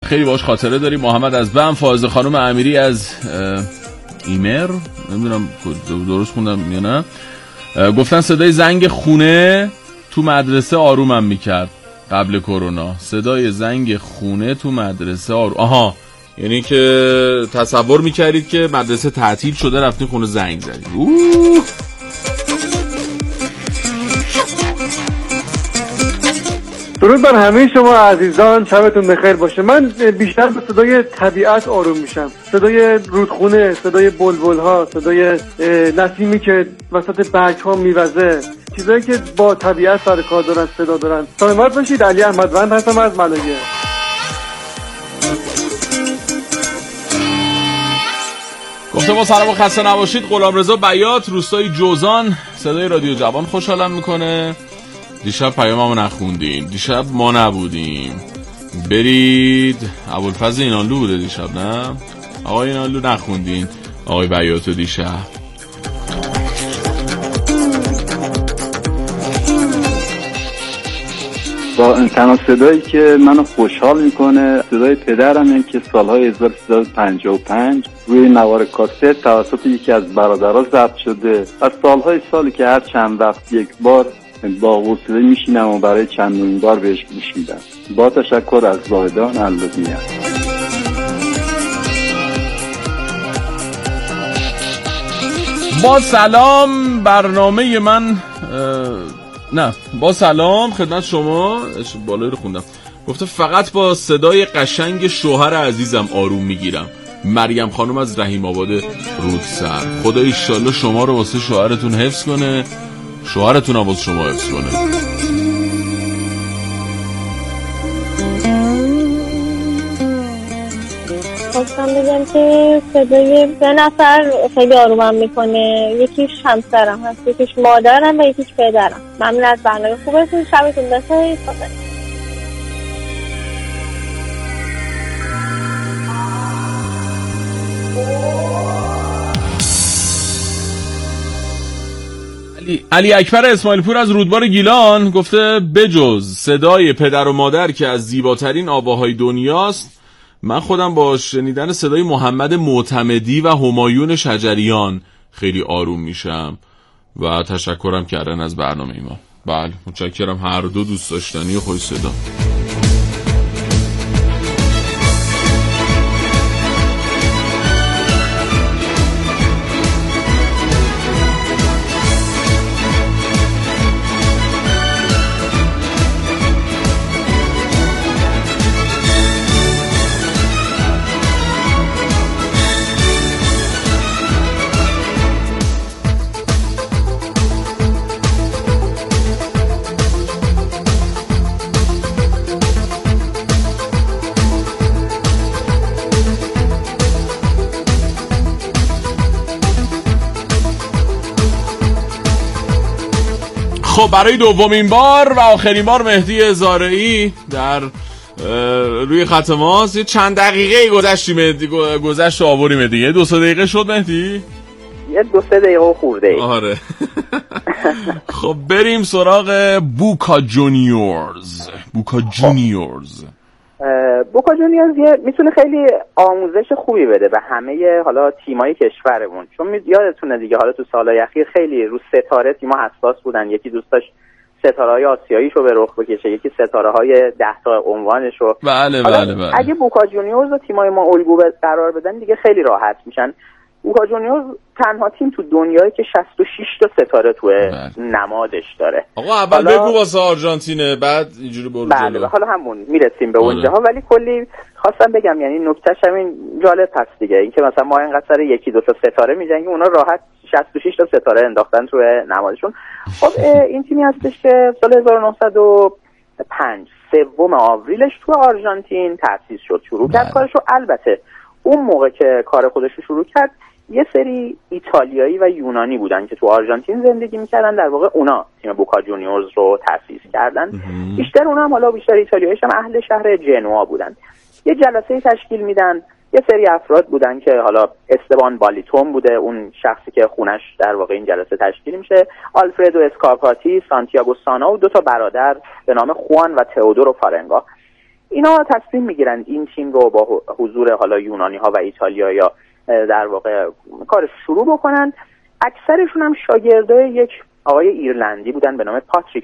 خیلی باهاش خاطره داریم. محمد از بم، فائزه خانم امیری از ایمر، نمیدونم درست خوندم یا نه، گفتن صدای زنگ خونه تو مدرسه آرومم میکرد قبل کرونا. صدای زنگ خونه تو مدرسه آها، یعنی که تصور میکردید که مدرسه تعطیل شده رفتین خونه زنگ زدید. درود بر همه شما عزیزان، شبتون بخیر باشه. من بیشتر به صدای طبیعت آروم میشم، صدای رودخونه، صدای بلبل‌ها، صدای نسیمی که وسط برگ‌ها میوزه، چیزایی که با طبیعت سر کار دارن، صدا دارن. سلامت باشید. علی احمدوند هستم از ملایه. گفته با سلام و خسته نباشید. غلامرضا بیات، روستای جوزان، صدای رادیو جوان خوشحالم میکنه. دیشب پیاممو نخوندین، دیشب ما نبودیم. برید ابوالفضل اینانلو بوده دیشب، نه آقای اینانلو نخوندین آقای بیاتو دیشب. با تنها صدایی که منو خوشحال میکنه صدای پدرمه که سالهای 1355 روی نوار کاست توسط یکی از برادرها ضبط شده. از سالی که هر چند وقت یک بار با حوصله میشینم و برای چندمین بار بهش گوش میدم. با تشکر از زاهدان علویه. با سلام برنامه من با سلام خدمت شما. بالایی رو خوندم. گفته فقط با صدای قشنگ شوهر عزیزم آروم میگیرم. مریم خانم از رحیم آباد رودسر. خدا ایشالله شما رو واسه شوهرتون حفظ کنه، شوهرتون هم واسه شما حفظ کنه. خواستم بگم که صدای 2 نفر خیلی آرومم میکنه. یکیش همسرم هست، یکیش مادرم و یکیش پدرم. ممنون از برنامه خوبتون. شبتون بخیر. علی اکبر اسماعیل پور از رودبار گیلان گفته بجز صدای پدر و مادر که از زیباترین آواهای دنیاست، من خودم با شنیدن صدای محمد معتمدی و همایون شجریان خیلی آروم میشم و تشکرم کردن از برنامه ما. بله متشکرم، هر دو دوست داشتنی و خوش صدا. خب برای دومین بار و آخرین بار مهدی زارعی در روی خط ماست. یه چند دقیقه گذشت و آوریم دیگه. 2 دقیقه شد مهدی؟ یه 2-3 دقیقه خورده. آره. خب بریم سراغ بوکا جونیورز. بوکا جونیورز میتونه خیلی آموزش خوبی بده به همه حالا تیمای کشورمون، چون یادتونه دیگه حالا تو سالهای اخیر خیلی رو ستاره تیما حساس بودن. یکی دوست داشت ستاره‌های آسیاییشو به رخ بکشه، یکی ستاره‌های 10 تا عنوانشو. بله. اگه بوکا جونیورز و تیمای ما الگو قرار بدن دیگه خیلی راحت میشن. بوکا جونیورز تنها تیم تو دنیایی که 66 تا ستاره تو نمادش داره. آقا اول بگو واسه آرژانتینه، بعد اینجوری برو جلو. بله حالا همون میرسیم به اونجاها، ولی کلی خواستم بگم یعنی نکتهش همین جالب هست دیگه، اینکه مثلا ما اینقدر سر 1-2 تا ستاره میجنگیم، اونا راحت 66 تا ستاره انداختن تو نمادشون. خب این تیمی هستش که سال 1905 3 آوریلش تو آرژانتین تأسیس شد، شروع کرد کارشو. البته اون موقع که کار خودش رو شروع کرد یه سری ایتالیایی و یونانی بودن که تو آرژانتین زندگی میکردن، در واقع اونا تیم بوکا جونیورز رو تأسیس کردن. بیشتر اونا هم حالا بیشتر ایتالیاییش هم اهل شهر جنوا بودن. یه جلسه تشکیل میدن، یه سری افراد بودن که حالا استبان بالیتون بوده اون شخصی که خونش در واقع این جلسه تشکیل میشه، آلفردو اسکارپاتی، سانتیاگو سانا و 2 تا برادر به نام خوان و تئودورو فارنگا. اینا تصمیم میگیرن این تیم رو با حضور حالا یونانی ها و ایتالیا یا در واقع کارش شروع بکنن. اکثرشون هم شاگردای یک آقای ایرلندی بودن به نام پاتریک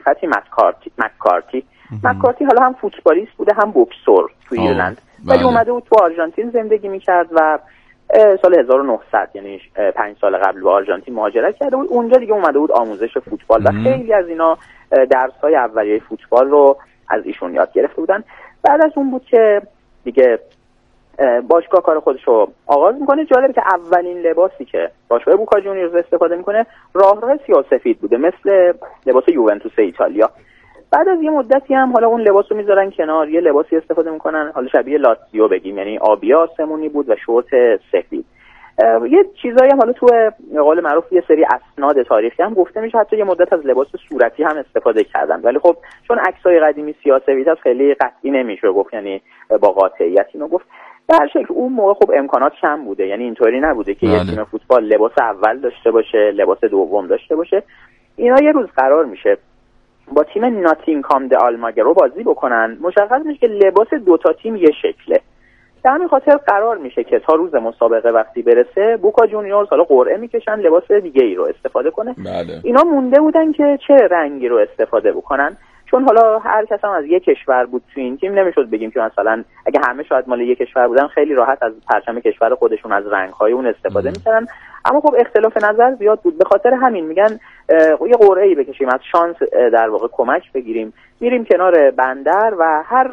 مکارتی حالا هم فوتبالیست بوده هم بوکسور تو ایرلند، ولی اومده بود تو آرژانتین زندگی میکرد و سال 1900 یعنی 5 سال قبل به آرژانتین مهاجرت کرده بود. اونجا دیگه اومده بود آموزش فوتبال و خیلی از اینا درس‌های اولیه فوتبال رو از ایشون یاد گرفته بودن. بعد از اون بود که دیگه باشگاه کار خودش رو آغاز میکنه. جالبه که اولین لباسی که باشگاه بوکا جونیورز استفاده میکنه راه سیاه‌سفید بوده، مثل لباس یوونتوس ایتالیا. بعد از یه مدتی هم حالا اون لباس رو میذارن کنار، یه لباسی استفاده میکنن حالا شبیه لاتزیو بگیم، یعنی آبی آسمونی بود و شورت سفید. یه چیزایی هم حالا تو قول معروف یه سری اسناد تاریخی هم گفته میشه حتی یه مدت از لباس صورتی هم استفاده کردن، ولی خب چون عکسای قدیمی سیاه‌سفید است خیلی قطعی نمیشه گفت، یعنی با قاطعیت اینو گفت. به هر شکل اون موقع خب امکانات کم بوده، یعنی اینطوری نبوده که یه تیم فوتبال لباس اول داشته باشه، لباس دوم داشته باشه. اینا یه روز قرار میشه با تیم ناتینگهام د آلماگرو بازی بکنن. مشخص میشه که لباس دوتا تیم یه شکله. به همین خاطر قرار میشه که تا روز مسابقه وقتی برسه بوکا جونیورز حالا قرعه میکشن لباس دیگه ای رو استفاده کنه. اینا مونده بودن که چه رنگی رو استفاده بکنن، چون حالا هر کس هم از یک کشور بود تو این تیم، نمیشد بگیم که مثلا اگه همه شاید مال یک کشور بودن خیلی راحت از پرچم کشور خودشون از رنگ‌های اون استفاده می‌کردن، اما خب اختلاف نظر زیاد بود. به خاطر همین میگن یه قرعه‌ای بکشیم، از شانس در واقع کمک بگیریم، میریم کنار بندر و هر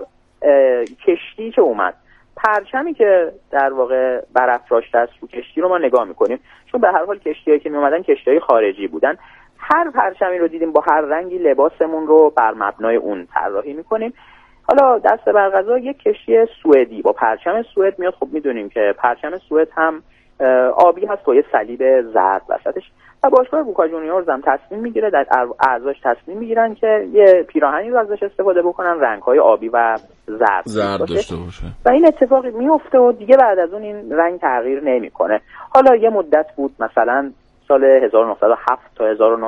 کشتی که اومد پرچمی که در واقع برافراشته است رو کشتی رو ما نگاه می‌کنیم، چون به هر حال کشتیایی که میومدن کشتی‌های خارجی بودن. هر پرچمی رو دیدیم با هر رنگی لباسمون رو بر مبنای اون طراحی میکنیم. حالا دست بر قضا یک کشتی سوئدی با پرچم سوئد میاد. خب میدونیم که پرچم سوئد هم آبی هست با یه صلیب زرد وسطش و باشگاه بوکا جونیورز هم تصمیم میگیره، در اعضاش تصمیم میگیرن که یه پیراهنی رو ازش استفاده بکنن رنگ‌های آبی و زرد داشته باشه و این اتفاقی میفته و دیگه بعد از اون این رنگ تغییر نمیکنه. حالا یه مدت بود مثلا سال 1907 تا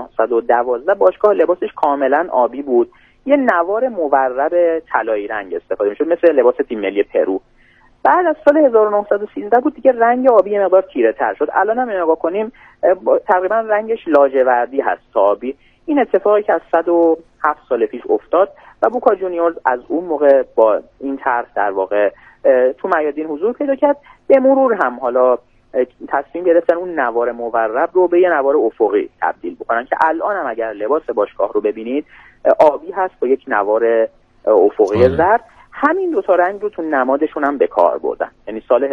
1912 باشگاه لباسش کاملا آبی بود، یه نوار مورب طلایی رنگ استفاده میشد مثل لباس تیم ملی پرو. بعد از سال 1913 بود دیگه رنگ آبی یه مقدار تیره تر شد. الان هم نگاه کنیم تقریبا رنگش لاجوردی هست تا آبی. این اتفاقی که از 107 سال پیش افتاد و بوکا جونیورز از اون موقع با این طرح در واقع تو میادین حضور پیدا کرد. به مرور هم حالا تصمیم گرفتن اون نوار مورب رو به یه نوار افقی تبدیل بکنن که الان هم اگر لباس باشگاه رو ببینید آبی هست با یک نوار افقی زرد. همین دوتا رنگ رو تو نمادشون هم به کار بردن. یعنی سال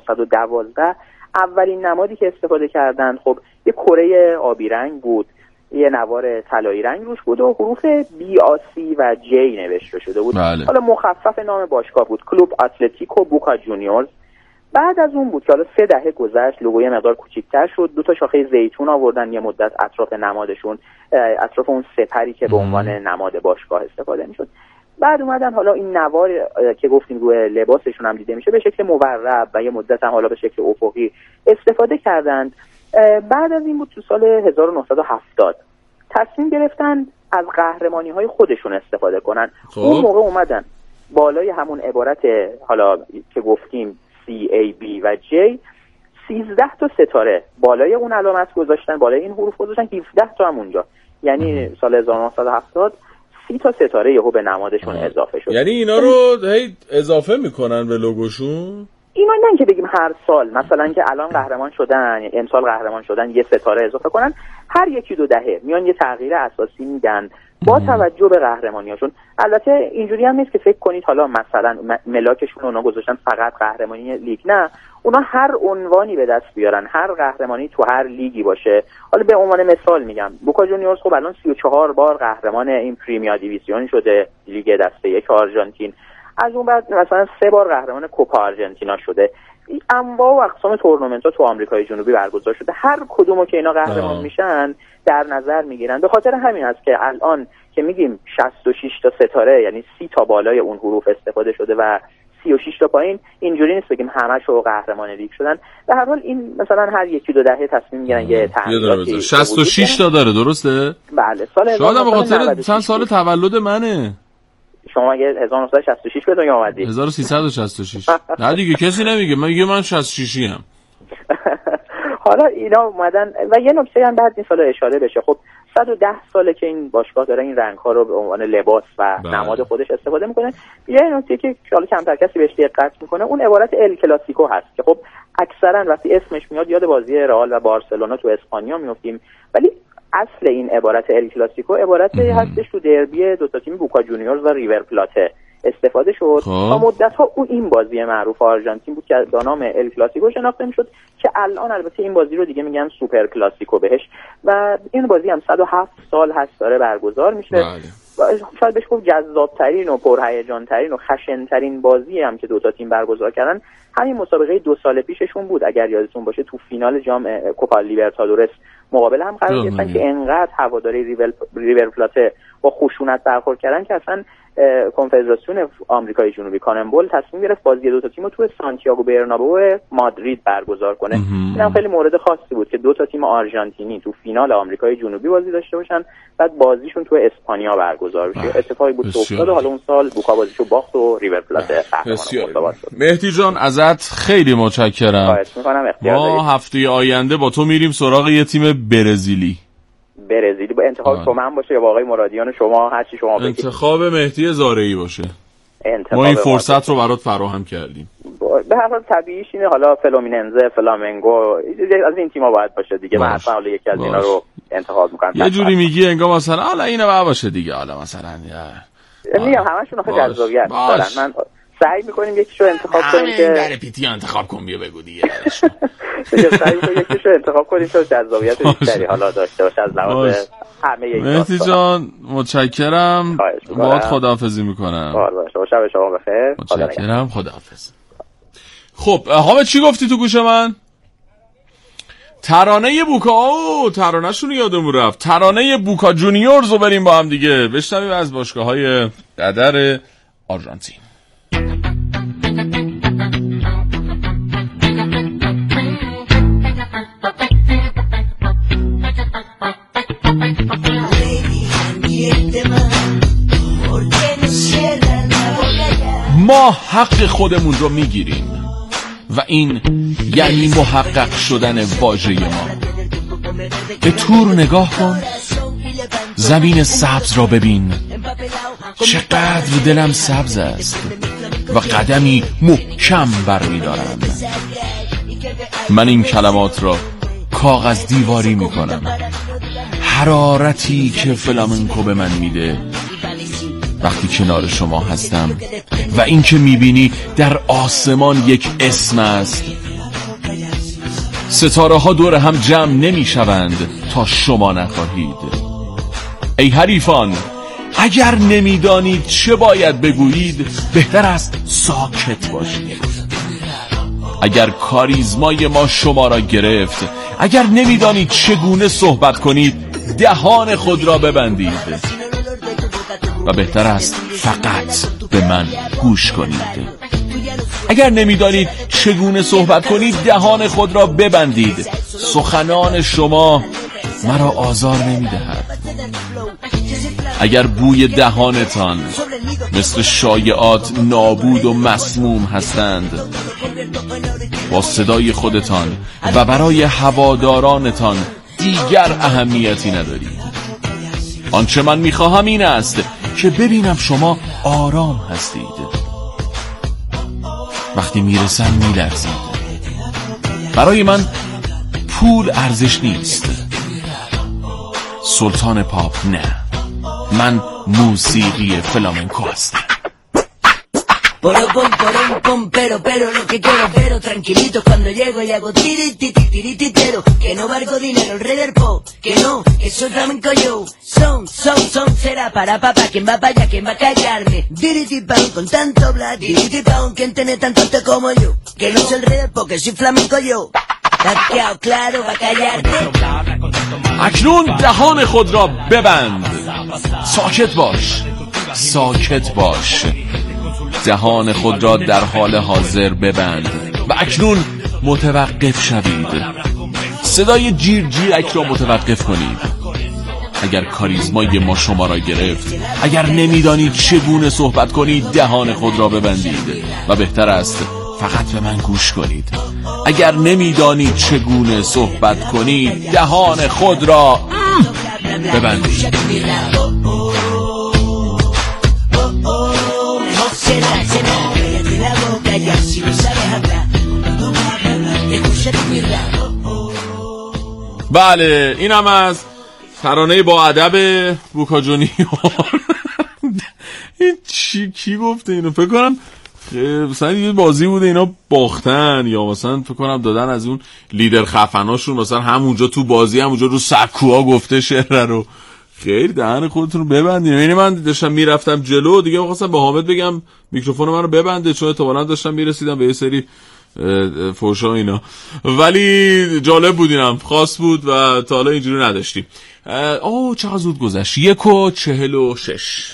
1912 اولین نمادی که استفاده کردن خب یه کره آبی رنگ بود، یه نوار طلایی رنگ روش بود و حروف BAC و J نوشته شده بود. حالا مخفف نام باشگاه بود، کلوب اتلتیکو بوکا جونیورز. بعد از اون بود که حالا 3 دهه گذشت، لوگوی مقدار کوچیک‌تر شد، 2 تا شاخه زیتون آوردن یه مدت اطراف نمادشون، اطراف اون سپری که به عنوان نماد باشگاه استفاده می‌شد. بعد اومدن حالا این نوار که گفتیم روی لباسشون هم دیده میشه به شکل مورب و یه مدت هم حالا به شکل افقی استفاده کردند. بعد از این بود تو سال 1970 تصمیم گرفتن از قهرمانی‌های خودشون استفاده کنن. اون موقع اومدن بالای همون عبارت حالا که گفتیم CAB و J 13 تا ستاره بالای اون علامت گذاشتن، بالای این حروف گذاشتن، 17 تا هم اونجا. یعنی سال 1970 30 تا ستاره یهو به نمادشون اضافه شد. یعنی اینا رو هی اضافه میکنن به لوگوشون؟ اینا نه که بگیم هر سال مثلا که الان قهرمان شدن، امسال قهرمان شدن، یه ستاره اضافه کنن. هر 1-2 دهه میان یه تغییر اساسی میدن با توجه به قهرمانیاشون. البته اینجوری هم نیست که فکر کنید حالا مثلا ملاکشون اونا گذاشتن فقط قهرمانی لیگ، نه، اونا هر عنوانی به دست بیارن، هر قهرمانی تو هر لیگی باشه. حالا به عنوان مثال میگم بوکا جونیورز خب الان 34 بار قهرمان این پریمیر دیویزیون شده، لیگ دسته یک آرژانتین. از اون بعد مثلا 3 بار قهرمان کوپا آرژانتینا شده. انواع و اقسام تورنمنت‌ها تو آمریکای جنوبی برگزار شده. هر کدومو که اینا قهرمان میشن در نظر میگیرن. به خاطر همین است که الان که میگیم 66 تا ستاره یعنی 30 تا بالای اون حروف استفاده شده و 36 تا پایین، اینجوری نیست بگیم همه‌شو قهرمان لیگ شدن. به هر حال این مثلا هر 1-2 دهه تصمیم میگیرن یه تغییراتی. 66 تا داره، درسته؟ بله. سال شاید به خاطر چند سال تولد منه. شما اگه 1966 به دنیا اومدی 1366 نه دیگه کسی نمیگه، من 66 ام. حالا اینا اومدن و یه نکته هم بعد این سالا اشاره بشه، خب 110 ساله که این باشگاه داره این رنگ‌ها رو به عنوان لباس و نماد خودش استفاده میکنه. یه نکته که حالا کمتر کسی بهش دقت میکنه اون عبارت ال کلاسیکو هست که خب اکثرا وقتی اسمش میاد یاد بازی رئال و بارسلونا تو اسپانیا میافتیم، ولی اصل این عبارت ال کلاسیکو عبارتی هستش تو دربی دو تا تیم بوکا جونیورز و ریور پلاته استفاده شد. تا مدت‌ها این بازی معروف آرژانتین بود که با نام ال کلاسیکو شناخته میشد که الان البته این بازی رو دیگه میگن سوپر کلاسیکو بهش و این بازی هم 107 سال هست داره برگزار میشه. شاید بهش گفت جذاب‌ترین و پرهیجان‌ترین و خشن‌ترین بازی هم که دو تا تیم برگزار کردن همین مسابقه 2 سال پیششون بود. اگر یادتون باشه تو فینال جام کوپا لیبرتادورس مقابل هم قرار گرفتن که انقدر هواداری ریور پلاته با خشونت برخورد کردن که اصلا کنفدراسیون آمریکای جنوبی کانمبل تصمیم گرفت بازی دو تا تیمو تو سانتیاگو برنابئو مادرید برگزار کنه. اینم خیلی مورد خاصی بود که دو تا تیم آرژانتینی تو فینال آمریکای جنوبی بازی داشته باشن، بعد بازیشون تو اسپانیا برگزار بشه. اتفاقی بود که افتاد و حالا اون سال بوکا بازیشو باخت و ریور پلاته قهرمان شد. مهدی جان ازت خیلی متشکرم. خواهش می‌کنم. ما هفته آینده با تو میریم سراغ یه تیم برزیلی با انتخاب تو من باشه یا با آقای مرادیان شما هر چی شما بگید. انتخاب مهدی زارعی باشه. ما این فرصت رو برات فراهم کردیم. به هر حال طبیعیش اینه حالا فلومیننزه، فلامنگو از این تیم‌ها باید باشه دیگه. من اصلا حالا یکی از اینا رو انتخاب می‌کنم. یه جوری میگی انگار مثلا حالا اینا باید باشه دیگه، حالا مثلا میگم همشون آخه جذابیت دارن. من سعی می‌کنیم یکیشو انتخاب کنیم که در پیتی انتخاب کن بیا بگو دیگه. سعی می‌کنیم یکیشو انتخاب کنیم که جذابیت بیشتری حالا داشته باشه از لحاظ همه یک. مهدی جان متشکرم. باهات خداحافظی می‌کنم. شب شما بخیر. متشکرم. خداحافظ. خب حامد چی گفتی تو گوش من؟ ترانه بوکا ترانه‌شون یادمون رفت. ترانه بوکا جونیورز رو بریم با هم دیگه بشنویم از باشگاه‌های ددر آرژانتین. ما حق خودمون رو میگیریم و این یعنی محقق شدن واژه ما. به تور نگاه کن، زمین سبز را ببین، چقدر دلم سبز است و قدمی محکم برمی‌دارم. من این کلمات را کاغذ دیواری میکنم. حرارتی که فلامنکو به من میده وقتی کنار شما هستم و این که میبینی در آسمان یک اسم است. ستاره ها دور هم جمع نمیشوند تا شما نخواهید. ای حریفان، اگر نمیدانید چه باید بگویید بهتر است ساکت باشید. اگر کاریزمای ما شما را گرفت، اگر نمیدانید چگونه صحبت کنید دهان خود را ببندید و بهتر است فقط به من گوش کنید. اگر نمیدانید چگونه صحبت کنید دهان خود را ببندید. سخنان شما مرا آزار نمیدهد. اگر بوی دهانتان مثل شایعات نابود و مسموم هستند، با صدای خودتان و برای هوادارانتان دیگر اهمیتی ندارید. آنچه من میخواهم این است که ببینم شما آرام هستید. وقتی میرسم میلرزید. برای من پول ارزش نیست. سلطان پاپ نه. من موسیقی فلامنکو هستم. Pero lo que quiero pero tranquilito cuando llego y hago tiritititiritero que no valgo dinero el rey del pop que no que soy flamenco yo son será para papá quien va para allá quien va a callarme tiritipao con tanto bla tiritipao quien tiene tanto te como yo que no soy el rey del pop que soy flamenco yo taqueado claro va a callarte اکنون دهان خود را ببند. ساکت باش. دهان خود را در حال حاضر ببند و اکنون متوقف شوید. صدای جیرجیرک را متوقف کنید. اگر کاریزمای ما شما را گرفت، اگر نمیدانید چگونه صحبت کنید دهان خود را ببندید و بهتر است فقط به من گوش کنید. اگر نمیدانید چگونه صحبت کنید دهان خود را ببندید. بله، این هم از ترانه با ادب بوکا جونیور. این کی گفته اینو؟ فکر کنم مثلا یه بازی بوده اینا باختن، یا مثلا فکر کنم دادن از اون لیدر خفناشون، مثلا همونجا تو بازی همونجا رو سکوها گفته شعر رو. خیلی دهن خودتون رو ببندین. یعنی من داشتم میرفتم جلو دیگه، خواستم به حامد بگم میکروفون من رو ببنده، چون احتمالاً داشتم میرسیدم به یه سری فوشا اینا، ولی جالب بود، اینم خاص بود و تا حالا اینجوری نداشتیم. چقدر زود گذشت، 1:46.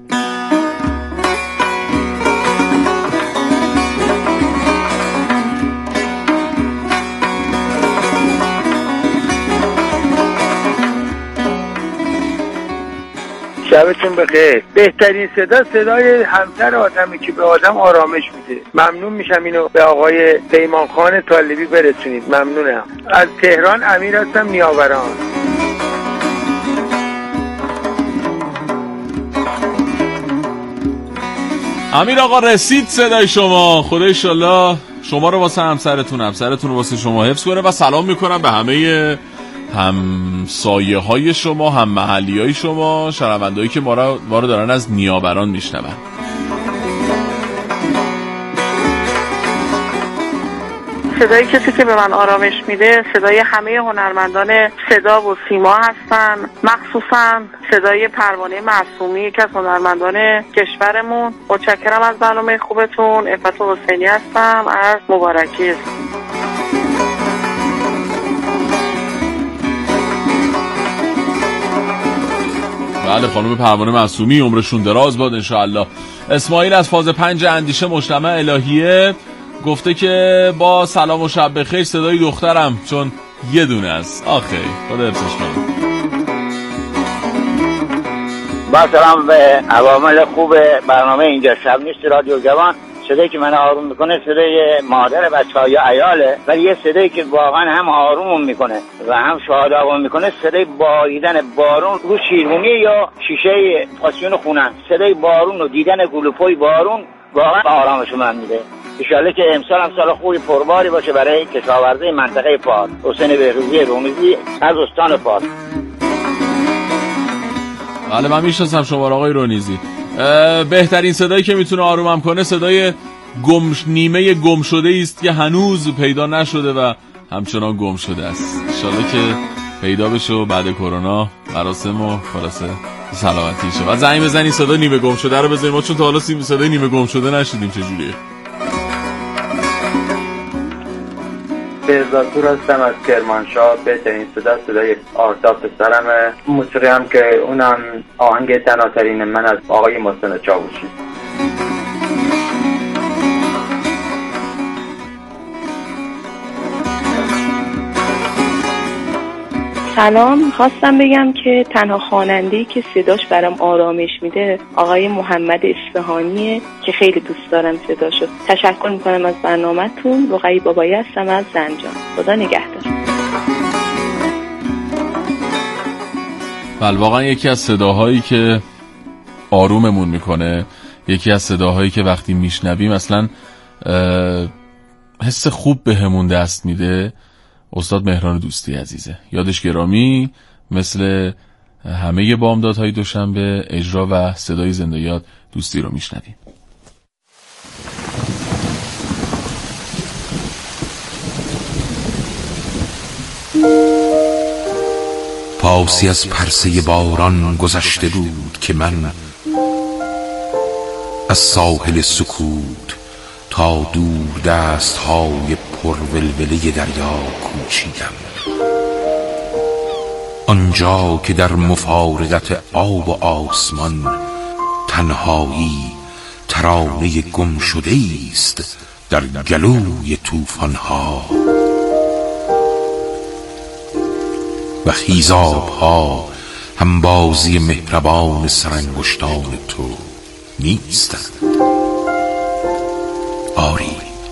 شبتون بخیر. بهترین صدا صدای همسر آدمی که به آدم آرامش میده. ممنون میشم اینو به آقای پیمان خان طالبی برسونید. ممنونم. از تهران امیر هستم، نیاوران. امیر آقا رسید صدای شما. خدا انشالله شما رو واسه همسرتون رو واسه شما حفظ کنه و سلام میکنم به همه همسایه های شما، هم محلی های شما، شنوندهایی که ما رو دارن از نیاوران میشنون. صدای کسی که به من آرامش میده صدای همه هنرمندان صدا و سیما هستن، مخصوصا صدای پروانه معصومی که از هنرمندان کشورمون. متشکرم از برنامه خوبتون. عفت حسینی هستم از مبارکی. بله، خانم پروانه معصومی عمرشون دراز باد انشاءالله. اسماعیل از فاز 5 اندیشه مجتمع الهیه گفته که با سلام و شب بخیر، صدای دخترم چون یه دونه است. آخه خدا حفظش کنه. با سلام به عوامل خوب برنامه اینجا شب نیست رادیو جوان. صدایی که من آروم میکنه صدای مادر بچه‌ها یا عیاله، ولی یه صدایی که واقعا هم آرومون میکنه و هم شادابون میکنه صدای باریدن بارون رو شیرمونی یا شیشه پاسیون خونه. صدای بارون و دیدن گلوپوی بارون واقعا آرامش من میده. انشالله که امسال هم سال خوبی پرباری باشه برای کشاورزی منطقه پار. حسین بهروزی رومیزی از استان پار. بله، من میشناسم شما آقای رونیزی. بهترین صدایی که میتونه آرومم کنه صدای نیمه گم شده است که هنوز پیدا نشده و همچنان گم شده است. انشالله که پیدا بشه و بعد کرونا مراسم و خلاصه سلامتی شه. و زنگ بزنید صدا نیمه گم شده رو بزنید، ما چون تا حالا صدای نیمه گم شده نشدیم. چجوریه؟ بهزادپور هستم از کرمانشاه. بهترین صدای آفتاب پسرمه. موسیقی هم که اونم آهنگ تناترین من از آقای محسن چاوشی. سلام، خواستم بگم که تنها خواننده‌ای که صداش برام آرامش میده آقای محمد اصفهانیه که خیلی دوست دارم صداشو. تشکر میکنم از برنامه‌تون. رقیه بابایی هستم از زنجان. خدا نگهدار. بله، واقعا یکی از صداهایی که آروممون میکنه، یکی از صداهایی که وقتی میشنویم اصلا حس خوب بهمون دست میده، استاد مهران دوستی عزیزه. یادش گرامی. مثل همه بامدادهای دوشنبه اجرا و صدای زنده یاد دوستی رو میشنویم. پاسی از پرسه باران گذشته بود که من از ساحل سکوت تا دور دست‌های پرولوله دریا کوچیدم. آنجا که در مفارقت آب و آسمان تنهایی ترانه گم شده است در گلوی طوفان‌ها و خیزاب‌ها همبازی مهربان سرانگشتان تو نیستند. آری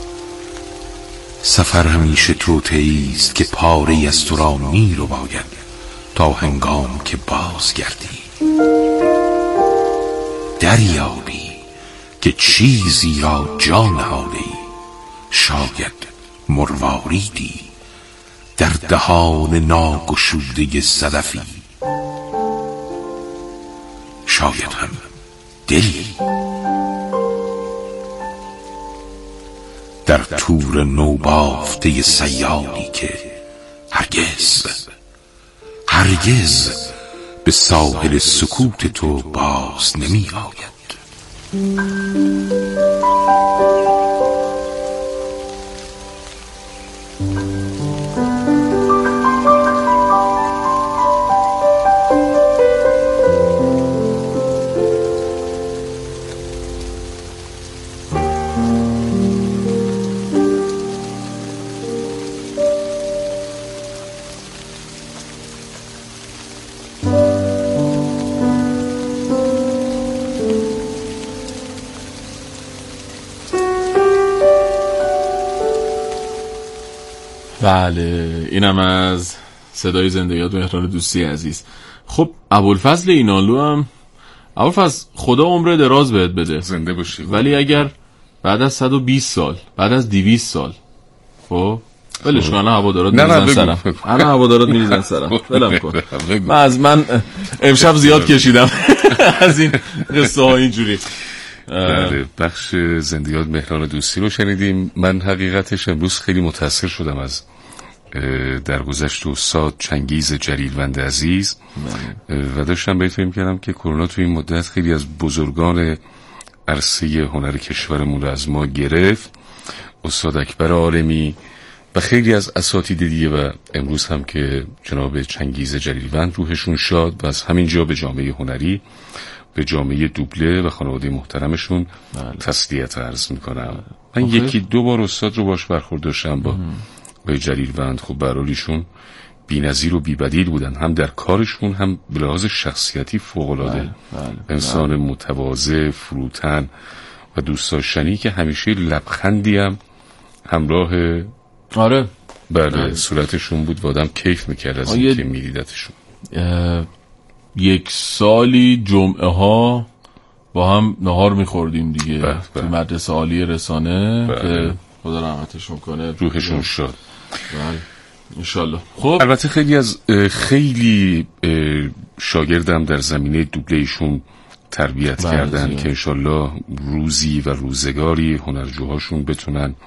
سفر همیشه توطئه‌ای است که پاره‌ای از تو را می‌رو باید تا هنگام که بازگردی دریابی که چیزی را جا نهاده‌ای، شاید مرواریدی در دهان ناگشوده صدفی، شاید هم دلی در تور نوبافته سیالی که هرگز به ساحل سکوت تو باز نمی آید. بله اینم از صدای زنده یاد مهران دوستی عزیز. خب ابوالفضل اینالو هم، ابوالفضل خدا عمر دراز بهت بده، زنده باشی، ولی اگر بعد از 120 سال، بعد از 200 سال خب ولش کن، هوادارات میریزن سرم، الان هوادارات میریزن سرم، ولم کن. من امشب زیاد کشیدم از این قصه ها اینجوری. بله بخش زنده یاد مهران دوستی رو شنیدیم. من حقیقتش امروز خیلی متاثر شدم از درگذشت استاد چنگیز جلیلوند عزیز و داشتم بهتون می‌کردم که کرونا تو این مدت خیلی از بزرگان عرصه هنر کشورمون رو از ما گرفت، استاد اکبر عالمی و خیلی از اساتید دیگه، و امروز هم که جناب چنگیز جلیلوند روحشون شاد و از همینجا به جامعه هنری، به جامعه دوبله و خانواده محترمشون تسلیت عرض میکنم. من یکی دو بار استاد رو باش برخورد داشتم با جلیلوند. خب برالیشون بی‌نظیر و بی‌بدیل بودن، هم در کارشون هم به لحاظ شخصیتی فوق‌العاده. انسان متواضع، فروتن و دوست داشتنی که همیشه لبخندی هم همراه صورتشون بود و آدم کیف میکرد از اینکه میدیدتشون. یک سالی جمعه ها با هم نهار میخوردیم دیگه تو مدرسه عالی رسانه که خدا رحمتشون کنه، روحشون شاد. بله انشالله. خب البته خیلی شاگردم در زمینه دوبله ایشون تربیت کردن که انشالله روزی و روزگاری هنرجوهاشون بتونن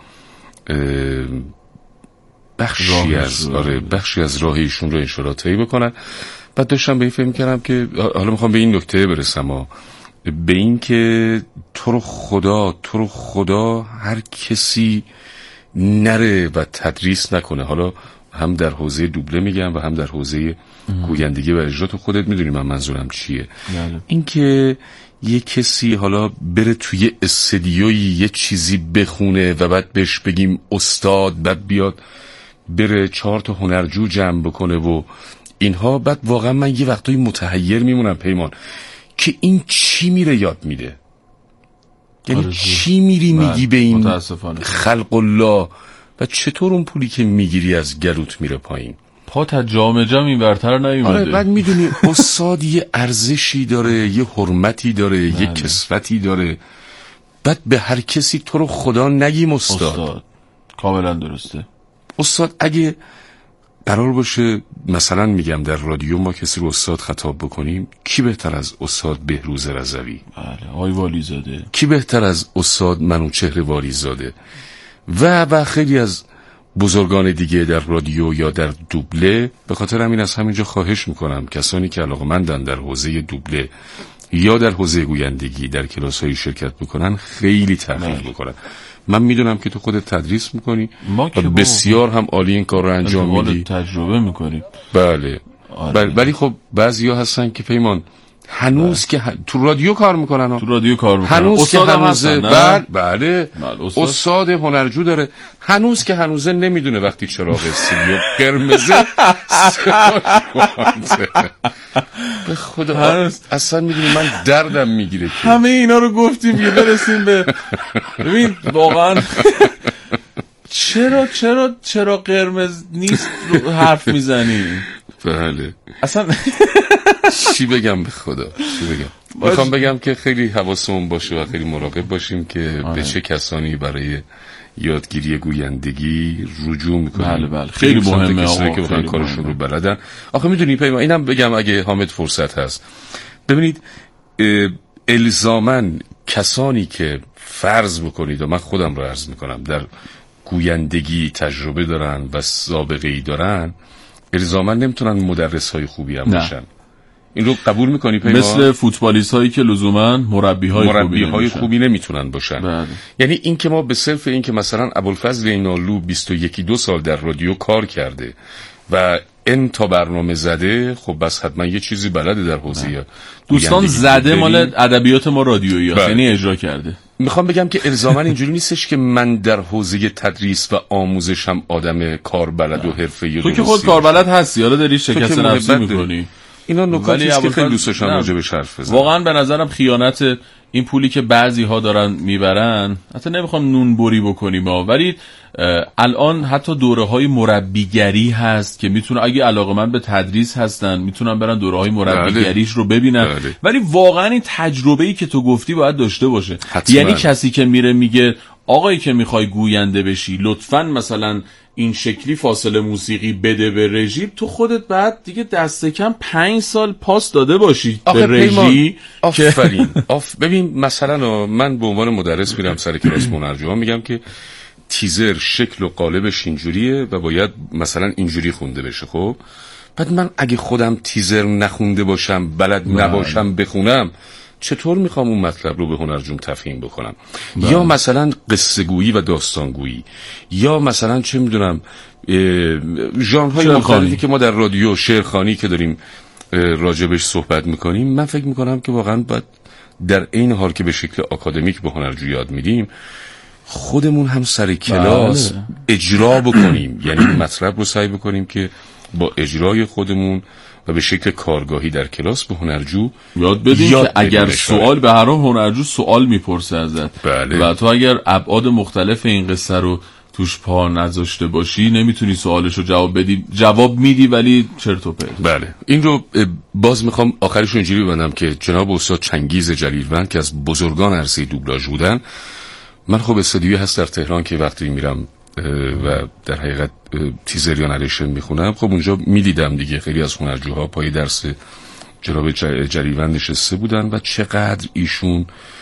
بخشی از راه ایشون رو انشالله طی بکنن. بعد داشتم به این فکر کردم که حالا میخوام به این نکته برسم، به این که تو رو خدا هر کسی نره و تدریس نکنه، حالا هم در حوزه دوبله میگم و هم در حوزه گویندگی و اجرا. تو خودت میدونی من منظورم چیه. این که یه کسی حالا بره توی استدیوی یه چیزی بخونه و بعد بهش بگیم استاد، بعد بیاد بره 4 تا هنرجو جمع بکنه و اینها، بعد واقعا من یه وقتایی متحیر میمونم پیمان که این چی میره یاد میده، یعنی چی میری میگی به این خلق الله و چطور اون پولی که میگیری از گلوت میره پایین، پا تا جام این برتر نیومده. بعد میدونی استاد یه ارزشی داره، یه حرمتی داره، یه کسوتی داره. بعد به هر کسی تو رو خدا نگیم استاد. کاملا درسته. استاد اگه قرار باشه مثلا میگم در رادیو ما کسی رو استاد خطاب بکنیم، کی بهتر از استاد بهروز رضوی؟ بله آقای والیزاده. کی بهتر از استاد منوچهر والیزاده و خیلی از بزرگان دیگه در رادیو یا در دوبله. به خاطر همین از همینجا خواهش میکنم کسانی که علاقه‌مندن در حوزه دوبله یا در حوزه گویندگی در کلاس‌های شرکت بکنن، خیلی تحقیق بکنن. من میدونم که تو خودت تدریس میکنی و بسیار هم عالی این کار رو انجام میدی، تجربه میکنی. بله. ولی خب بعضیا هستن که پیمان هنوز که تو رادیو کار میکنن، تو رادیو کار میکنن، هنوز که هنوزه بله استاد هنرجو داره، هنوز که هنوزه نمیدونه وقتی چراغ سیاه قرمزه به خدا اصلا میدونی من دردم میگیره. همه اینا رو گفتیم یه برسیم به ببین واقعا چرا قرمز نیست رو حرف میزنی؟ بله اصلا چی بگم به خدا، چی بگم؟ میخوام بگم که خیلی حواسمون باشه و خیلی مراقب باشیم که به چه کسانی برای یادگیری گویندگی رجوع میکنیم. بله خیلی مهمه آقا که بخوان کارشون رو بلدن. آخه میدونی پیمان اینم بگم اگه حامد فرصت هست، ببینید الزامن کسانی که فرض بکنید و من خودم رو عرض میکنم در گویندگی تجربه دارن و سابقه ای دارن، الزاماً نمیتونن مدرس های خوبی هم باشن. این رو قبول میکنی پیمان؟ مثل فوتبالیست هایی که لزوما مربی های خوبی نمیتونن باشن. بله. یعنی این که ما به صرف این که مثلا ابوالفضل اینالو 21-22 سال در رادیو کار کرده و این تا برنامه زده، خب بس حتما یه چیزی بلده در حوزه دوستان زده مال ادبیات ما رادیویی هست، یعنی اجرا کرده. میخوام بگم که الزاما اینجوری نیستش که من در حوزه تدریس و آموزشم آدم کاربلد و حرفه‌ای. تو که خود کاربلد هستی، حالا داری شکست نفسی میکنی. اینا نکاتی است که خیلی دوست داشتم راجع بهش حرف بزنم. واقعا به نظرم خیانت این پولی که بعضی ها دارن میبرن، حتی نمیخوام نون بری بکنیم ولی الان حتی دوره های مربیگری هست که میتونه اگه علاقه‌مند به تدریس هستن میتونن برن دوره های مربیگریش رو ببینن. ولی واقعا این تجربه‌ای که تو گفتی باید داشته باشه. یعنی کسی که میره میگه آقایی که میخوای گوینده بشی لطفاً مثلا این شکلی فاصله موسیقی بده به رژی، تو خودت بعد دیگه دست کم 5 سال پاس داده باشی به رژی. آفرین. ببین مثلا من به عنوان مدرس میرم سر کلاس هنرجوها میگم که تیزر شکل و قالبش اینجوریه و باید مثلا اینجوری خونده بشه. خب بعد من اگه خودم تیزر نخونده باشم، بلد نباشم بخونم، چطور میخوام اون مطلب رو به هنرجوم تفهیم بکنم؟ یا مثلا قصه گویی و داستان گویی، یا مثلا چه میدونم ژانرهای مختلفی که ما در رادیو، شعرخوانی که داریم راجبش صحبت میکنیم، من فکر میکنم که واقعا باید در این حال که به شکل آکادمیک به هنرجو یاد میدیم، خودمون هم سر کلاس اجرا بکنیم. یعنی مطلب رو سعی بکنیم که با اجرای خودمون و به شکل کارگاهی در کلاس به هنرجو یاد بدیم که اگر سوال به هر حال هنرجو سوال میپرسه ازت. بله. و تو اگر ابعاد مختلف این قصه رو توش پا نذاشته باشی نمیتونی سوالش رو جواب بدی، جواب میدی ولی چرت و پرت. بله. این رو باز میخوام آخرش اینجوری ببندم که جناب استاد چنگیز جلیلوند که از بزرگان عرصه دوبلاژ بودن، من خب استودیویی هست در تهران که وقتی میرم و در حقیقت تیزر یا نریشن میخونم، خب اونجا میدیدم دیگه خیلی از هنرجوها پای درس جناب جلیلوند نشسته بودن و چقدر ایشون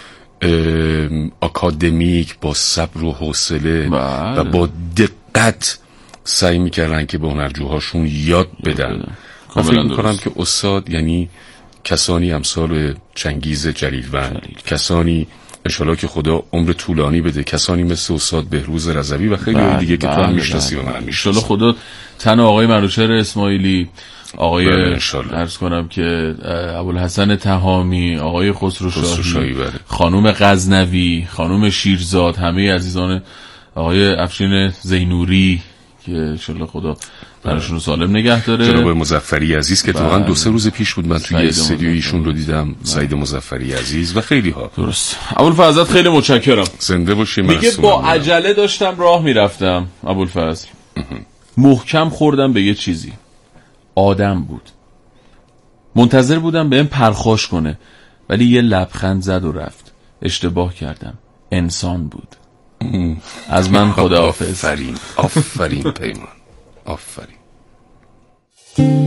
آکادمیک با صبر و حوصله و با دقت سعی میکردن که به هنرجوهاشون یاد بدن. من فکر میکنم که استاد یعنی کسانی امثال چنگیز جلیلوند، کسانی انشالله که خدا عمر طولانی بده، کسانی مثل استاد بهروز رضوی و خیلی دیگه که تو هم میشناسی و من میشناسم، خدا تن آقای منوچهر اسماعیلی، آقای عرض کنم که ابوالحسن تهامی، آقای خسرو شاهی، خانم غزنوی، خانم شیرزاد، همه عزیزان، آقای افشین زینوری که انشالله خدا درشون سالم نگه داره، جناب مظفری عزیز که واقعا 2-3 روز پیش بود من توی استودیو ایشون رو دیدم، سعید مظفری عزیز و خیلی ها. درست. ابوالفضل خیلی متشکرم. زنده باشی. میگه با عجله داشتم راه میرفتم ابوالفضل، محکم خوردم به یه چیزی، آدم بود، منتظر بودم بهم پرخاش کنه ولی یه لبخند زد و رفت. اشتباه کردم، انسان بود. از من خداحافظ. آفرین پیمان، آفرین.